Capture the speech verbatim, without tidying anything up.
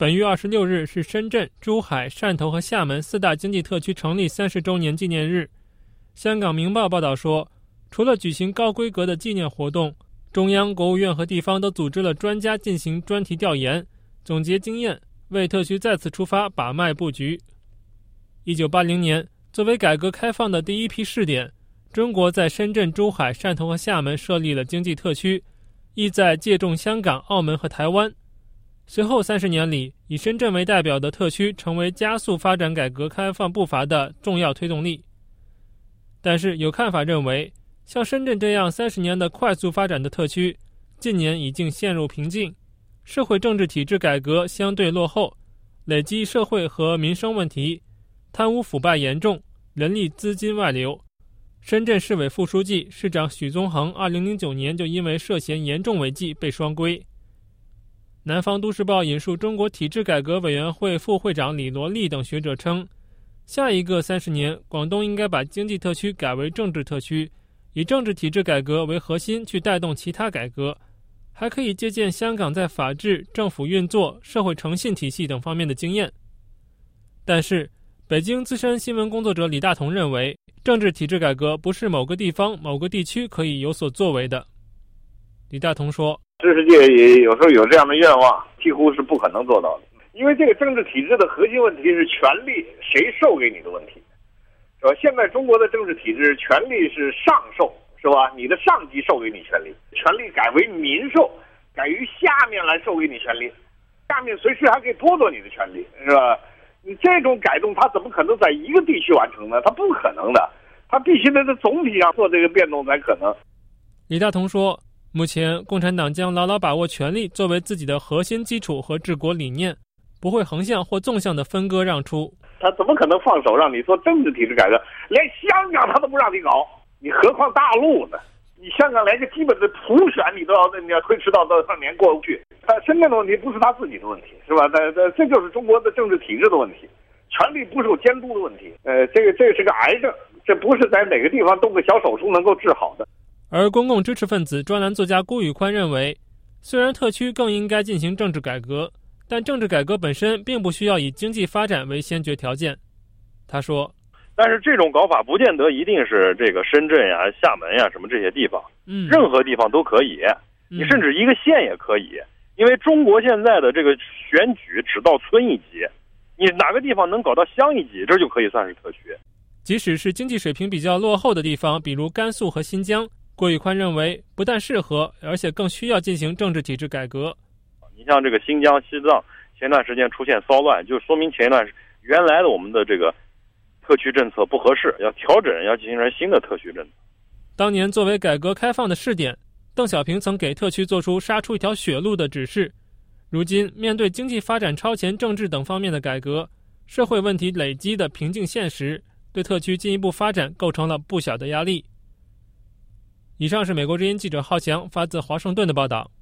本月二十六日是深圳、珠海、汕头和厦门四大经济特区成立三十周年纪念日。香港明报报道说，除了举行高规格的纪念活动，中央、国务院和地方都组织了专家进行专题调研，总结经验，为特区再次出发把脉布局。一九八零年，作为改革开放的第一批试点，中国在深圳、珠海、汕头和厦门设立了经济特区，意在借重香港、澳门和台湾。随后三十年里，以深圳为代表的特区成为加速发展改革开放步伐的重要推动力。但是有看法认为，像深圳这样三十年的快速发展的特区，近年已经陷入瓶颈，社会政治体制改革相对落后，累积社会和民生问题，贪污腐败严重，人力资金外流。深圳市委副书记、市长许宗衡二零零九年就因为涉嫌严重违纪被双规。南方都市报引述中国体制改革委员会副会长李罗利等学者称，下一个三十年，广东应该把经济特区改为政治特区，以政治体制改革为核心去带动其他改革，还可以借鉴香港在法治、政府运作、社会诚信体系等方面的经验。但是，北京资深新闻工作者李大同认为，政治体制改革不是某个地方、某个地区可以有所作为的。李大同说， 知识界也有时候有这样的愿望，几乎是不可能做到的。因为这个政治体制的核心问题是权力谁授给你的问题，是吧？现在中国的政治体制，权力是上授，是吧？你的上级授给你权力，权力改为民授，改于下面来授给你权力，下面随时还可以剥夺你的权利，是吧？你这种改动，它怎么可能在一个地区完成呢？它不可能的，它必须得在总体上做这个变动才可能。 李大同说，目前共产党将牢牢把握权力作为自己的核心基础和治国理念，不会横向或纵向的分割让出。 他怎么可能放手让你做政治体制改革？连香港他都不让你搞，你何况大陆呢？你香港连个基本的普选你都要你要推迟到多少年过不去？他深圳的问题不是他自己的问题，是吧？这这这就是中国的政治体制的问题，权力不受监督的问题。呃，这个这个是个癌症，这不是在哪个地方动个小手术能够治好的。 而公共支持分子、专栏作家辜宇宽认为，虽然特区更应该进行政治改革，但政治改革本身并不需要以经济发展为先决条件。他说， 但是这种搞法不见得一定是这个深圳呀、厦门呀什么这些地方， 嗯， 任何地方都可以， 嗯、 你甚至一个县也可以，因为中国现在的这个选举只到村一级，你哪个地方能搞到乡一级，这就可以算是特区。 即使是经济水平比较落后的地方，比如甘肃和新疆，郭宇宽认为不但适合，而且更需要进行政治体制改革。 你像这个新疆、西藏，前段时间出现骚乱，就说明前一段原来的我们的这个特区政策不合适，要调整，要进行新的特区政策。 当年作为改革开放的试点，邓小平曾给特区做出杀出一条血路的指示。如今面对经济发展超前政治等方面的改革，社会问题累积的瓶颈现实，对特区进一步发展构成了不小的压力。以上是美国之音记者浩翔发自华盛顿的报道。